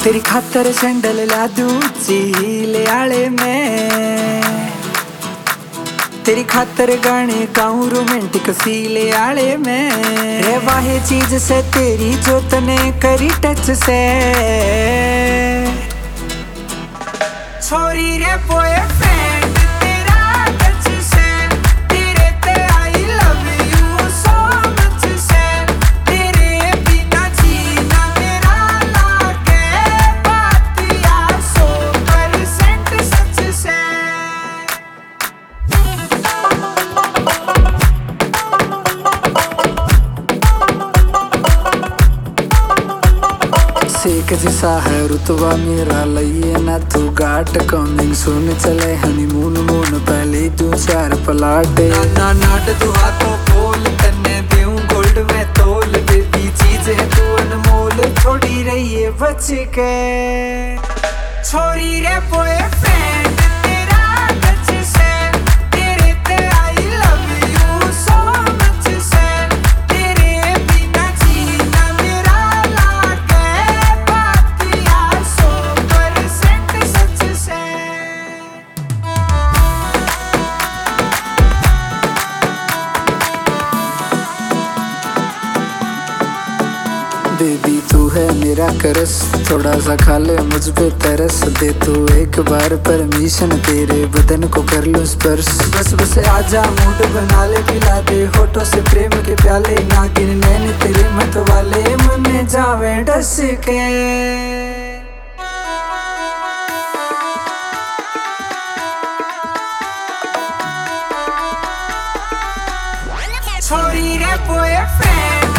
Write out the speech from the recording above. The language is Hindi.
तेरी खातर सैंडल ला दूची ले आले में, तेरी खातर गाने गाऊं रोमांटिक सीले आले में। रे वाहे चीज से तेरी जो तने करी टच से, छोरी रे बॉयफ्रेंड तेरा टच से, तेरे ते I love you so much से, तेरे बिना जीना मेरा लागे बातिया 100% सच से। सेक जैसा है रुतबा मेरा लइए ना तू गाट, कमिंग सुन चले हनीमून मून पहले तू 4 पलाट। ना नाट तू हाथों खोल तन्ने देऊं गोल्ड में तोल, बेबी चीज है तू अनमोल छोड़ी रही है बच के। छोरी रे बॉयफ्रेंड तेरा टच से, तेरे ते I love you so much से, तेरे बिना जीना मेरा लागे बातिया 100% सच से। बेबी तू है मेरा करस, थोड़ा सा खा ले मुझ पे तरस, दे तू एक बार परमिशन तेरे बदन को कर लूं स्पर्श। बस बस आजा मूड बना ले, पिला दे होठों से प्रेम के प्याले, नागिन नैन तेरे मत वाले मन में जावे डस के। छोरी रे बॉयफ्रेंड